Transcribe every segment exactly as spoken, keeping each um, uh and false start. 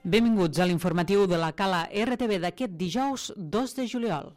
Benvinguts a l'informatiu de la Cala R T V d'aquest dijous dos de juliol.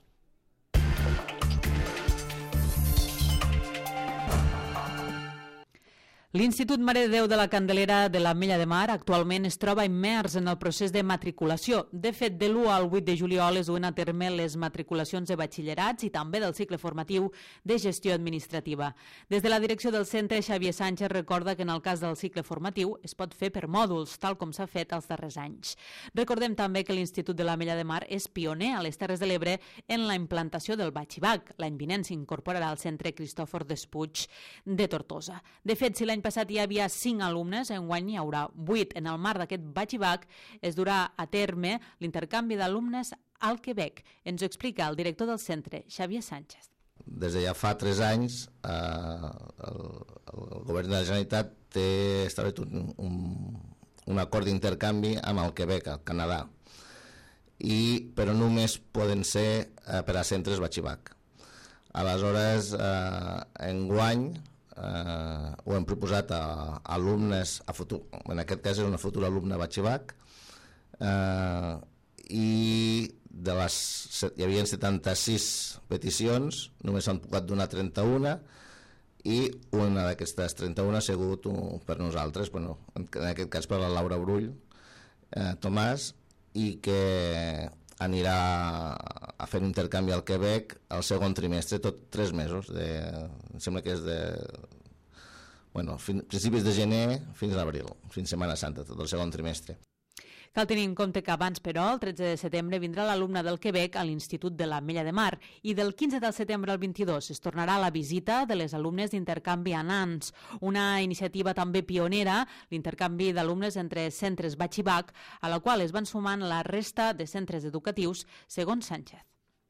L'Institut Mare de Déu de la Candelera de l'Ametlla de Mar actualment es troba immers en el procés de matriculació. De fet, de l'u al vuit de juliol es duen a terme les matriculacions de batxillerats i també del cicle formatiu de gestió administrativa. Des de la direcció del centre, Xavier Sánchez recorda que en el cas del cicle formatiu es pot fer per mòduls, tal com s'ha fet els darrers anys. Recordem també que l'Institut de l'Ametlla de Mar és pioner a les Terres de l'Ebre en la implantació del batxibac. L'any vinent s'incorporarà al centre Cristòfor Despuig de Tortosa. De fet, si l'any passat hi havia cinc alumnes, enguany hi haurà vuit. En el marc d'aquest batxibac es durà a terme l'intercanvi d'alumnes al Quebec. Ens ho explica el director del centre, Xavier Sánchez. Des de ja fa tres anys eh, el, el govern de la Generalitat té establert un, un, un acord d'intercanvi amb el Quebec, al Canadà, i, però només poden ser eh, per a centres batxibac. Aleshores, eh, enguany Uh, ho hem proposat a, a alumnes a futur, en aquest cas és una futura alumna batxibac, uh, i de les, hi havia setanta-sis peticions, només s'han pogut donar trenta-una, i una d'aquestes trenta-una ha sigut un, per nosaltres, bueno, en aquest cas per la Laura Brull uh, Tomàs, i que anirà a fer un intercanvi al Quebec al segon trimestre, tot tres mesos, de, em sembla que és de bueno, fin, principis de gener fins a l'abril, fins a Setmana Santa, tot el segon trimestre. Cal tenir en compte que abans, però, el tretze de setembre vindrà l'alumne del Quebec a l'Institut de l'Ametlla de Mar i del quinze de setembre al vint-i-dos es tornarà a la visita de les alumnes d'intercanvi a Nans, una iniciativa també pionera, l'intercanvi d'alumnes entre centres batxibac, a la qual es van sumant la resta de centres educatius, segons Sánchez.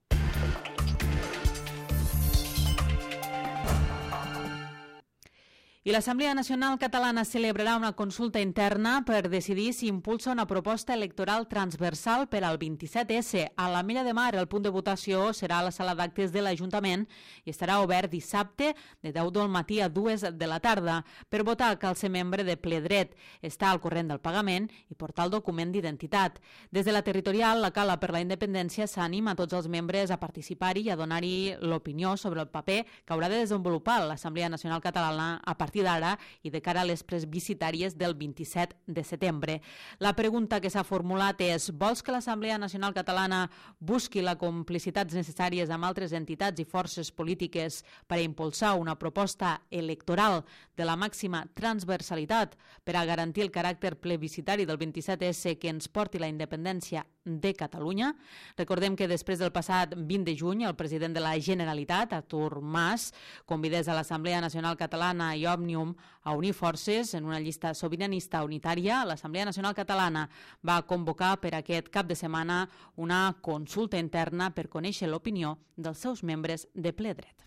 I l'Assemblea Nacional Catalana celebrarà una consulta interna per decidir si impulsa una proposta electoral transversal per al vint-i-set esse. A l'Ametlla de Mar el punt de votació serà a la sala d'actes de l'Ajuntament i estarà obert dissabte de deu del matí a dues de la tarda. Per votar cal ser membre de ple dret, estar al corrent del pagament i portar el document d'identitat. Des de la territorial, la Cala per la Independència s'anima a tots els membres a participar-hi i a donar-hi l'opinió sobre el paper que haurà de desenvolupar l'Assemblea Nacional Catalana a partir d'ara i de cara a les plebiscitàries del vint-i-set de setembre. La pregunta que s'ha formulat és: vols que l'Assemblea Nacional Catalana busqui les complicitats necessàries amb altres entitats i forces polítiques per a impulsar una proposta electoral de la màxima transversalitat per a garantir el caràcter plebiscitari del vint-i-set esse que ens porti la independència de Catalunya? Recordem que després del passat vint de juny el president de la Generalitat, Artur Mas, convidés a l'Assemblea Nacional Catalana i Òmnium a unir forces en una llista sobiranista unitària. L'Assemblea Nacional Catalana va convocar per aquest cap de setmana una consulta interna per conèixer l'opinió dels seus membres de ple dret.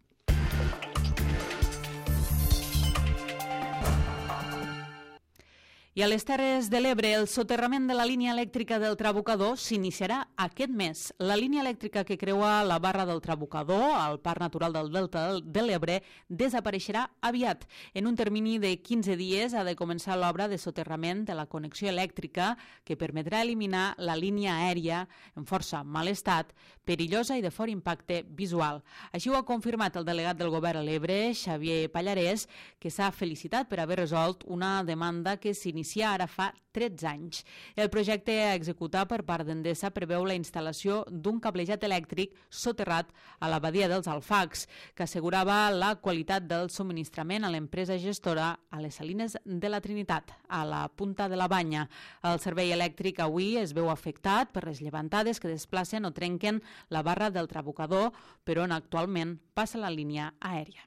I a les Terres de l'Ebre, el soterrament de la línia elèctrica del Trabucador s'iniciarà aquest mes. La línia elèctrica que creua la barra del Trabucador, al Parc Natural del Delta de l'Ebre, desapareixerà aviat. En un termini de quinze dies ha de començar l'obra de soterrament de la connexió elèctrica que permetrà eliminar la línia aèria en força mal estat, perillosa i de fort impacte visual. Així ho ha confirmat el delegat del govern a l'Ebre, Xavier Pallarès, que s'ha felicitat per haver resolt una demanda que s'inicia Inicia ara fa tretze anys. El projecte a executar per part d'Endesa preveu la instal·lació d'un cablejat elèctric soterrat a la badia dels Alfacs, que assegurava la qualitat del subministrament a l'empresa gestora a les Salines de la Trinitat, a la Punta de la Banya. El servei elèctric avui es veu afectat per les llevantades que desplacen o trenquen la barra del Trabucador, per on actualment passa la línia aèria.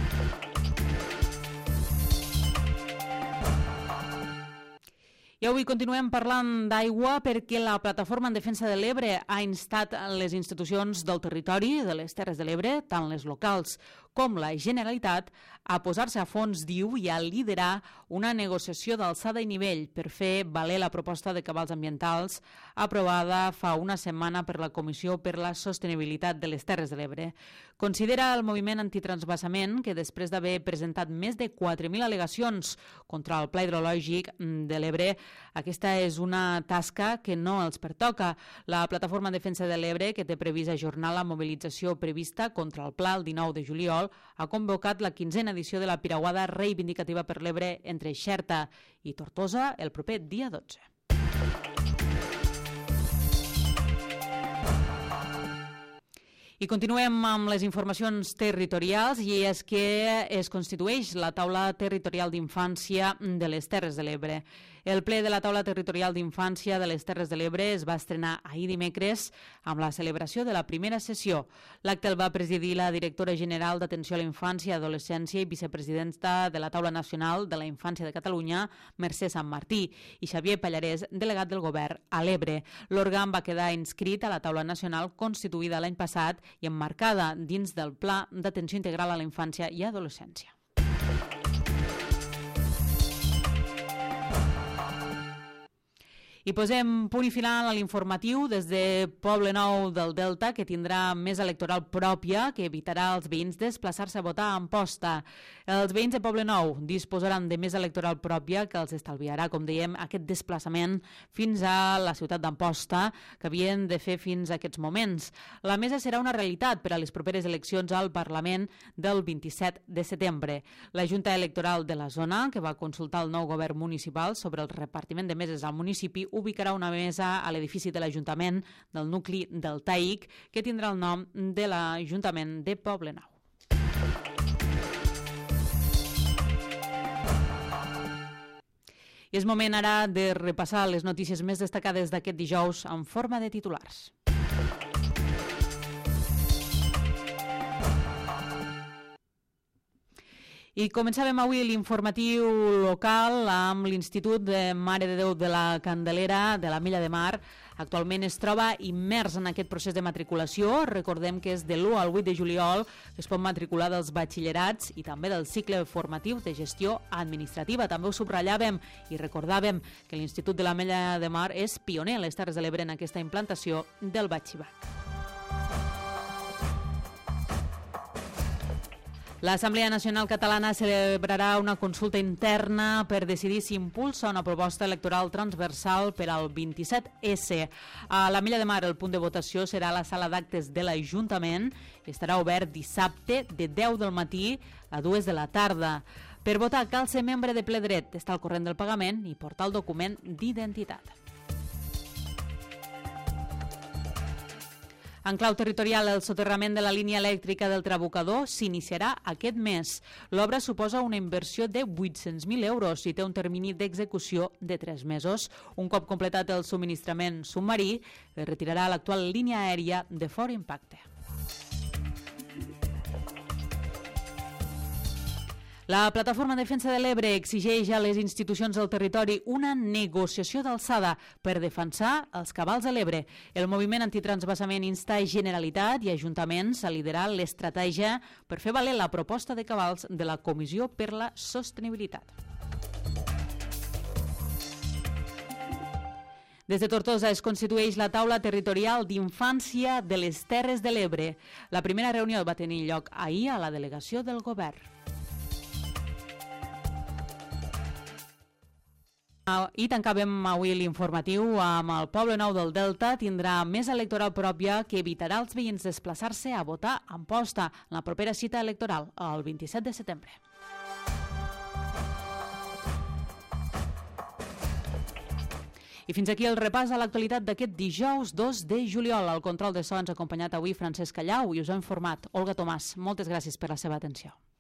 I avui continuem parlant d'aigua perquè la Plataforma en Defensa de l'Ebre ha instat les institucions del territori de les Terres de l'Ebre, tant les locals com la Generalitat a posar-se a fons, diu, i a liderar una negociació d'alçada i nivell per fer valer la proposta de cabals ambientals aprovada fa una setmana per la Comissió per la Sostenibilitat de les Terres de l'Ebre. Considera el moviment antitransvasament que després d'haver presentat més de quatre mil al·legacions contra el pla hidrològic de l'Ebre, aquesta és una tasca que no els pertoca. La Plataforma en Defensa de l'Ebre, que té previst ajornar la mobilització prevista contra el pla el dinou de juliol, ha convocat la quinzena edició de la Piragüada reivindicativa per l'Ebre entre Xerta i Tortosa el proper dia dotze. I continuem amb les informacions territorials, i és que es constitueix la taula territorial d'infància de les Terres de l'Ebre. El ple de la taula territorial d'infància de les Terres de l'Ebre es va estrenar ahir dimecres amb la celebració de la primera sessió. L'acte el va presidir la directora general d'Atenció a la Infància i Adolescència i vicepresidenta de la Taula Nacional de la Infància de Catalunya, Mercè Sant Martí, i Xavier Pallarès, delegat del govern a l'Ebre. L'òrgan va quedar inscrit a la taula nacional constituïda l'any passat i emmarcada dins del Pla d'Atenció Integral a la Infància i Adolescència. I posem punt i final a l'informatiu des de Poble Nou del Delta, que tindrà més electoral pròpia que evitarà als veïns desplaçar-se a votar a Amposta. Els veïns de Poble Nou disposaran de més electoral pròpia que els estalviarà, com dèiem, aquest desplaçament fins a la ciutat d'Amposta que havien de fer fins a aquests moments. La mesa serà una realitat per a les properes eleccions al Parlament del vint-i-set de setembre. La Junta Electoral de la zona, que va consultar el nou govern municipal sobre el repartiment de meses al municipi, ubicarà una mesa a l'edifici de l'Ajuntament del nucli del Taïc, que tindrà el nom de l'Ajuntament de Poble Nou. I és moment ara de repassar les notícies més destacades d'aquest dijous en forma de titulars. I començàvem avui l'informatiu local amb l'Institut de Mare de Déu de la Candelera de la Mella de Mar. Actualment es troba immers en aquest procés de matriculació. Recordem que és de l'u al vuit de juliol que es pot matricular dels batxillerats i també del cicle formatiu de gestió administrativa. També ho subratllàvem i recordàvem que l'Institut de la Mella de Mar és pioner a les Terres de l'Ebre en aquesta implantació del batxibat. L'Assemblea Nacional Catalana celebrarà una consulta interna per decidir si impulsa una proposta electoral transversal per al vint-i-set esse. A la Mella de Mar el punt de votació serà a la sala d'actes de l'Ajuntament. Estarà obert dissabte de deu del matí a dues de la tarda. Per votar cal ser membre de ple dret, estar al corrent del pagament i portar el document d'identitat. En clau territorial, el soterrament de la línia elèctrica del Trabucador s'iniciarà aquest mes. L'obra suposa una inversió de vuit-cents mil euros i té un termini d'execució de tres mesos. Un cop completat el subministrament submarí, es retirarà l'actual línia aèria de fort impacte. La Plataforma en Defensa de l'Ebre exigeix a les institucions del territori una negociació d'alçada per defensar els cabals de l'Ebre. El moviment antitransvasament insta Generalitat i Ajuntaments a liderar l'estratègia per fer valer la proposta de cabals de la Comissió per la Sostenibilitat. Des de Tortosa es constitueix la taula territorial d'infància de les Terres de l'Ebre. La primera reunió va tenir lloc ahir a la delegació del govern. I tancàvem avui l'informatiu amb el Poble Nou del Delta. Tindrà més electoral pròpia que evitarà als veïns desplaçar-se a votar a Amposta en la propera cita electoral, el vint-i-set de setembre. I fins aquí el repàs a l'actualitat d'aquest dijous dos de juliol. Al control de so ens ha acompanyat avui Francesc Callau i us ha informat Olga Tomàs. Moltes gràcies per la seva atenció.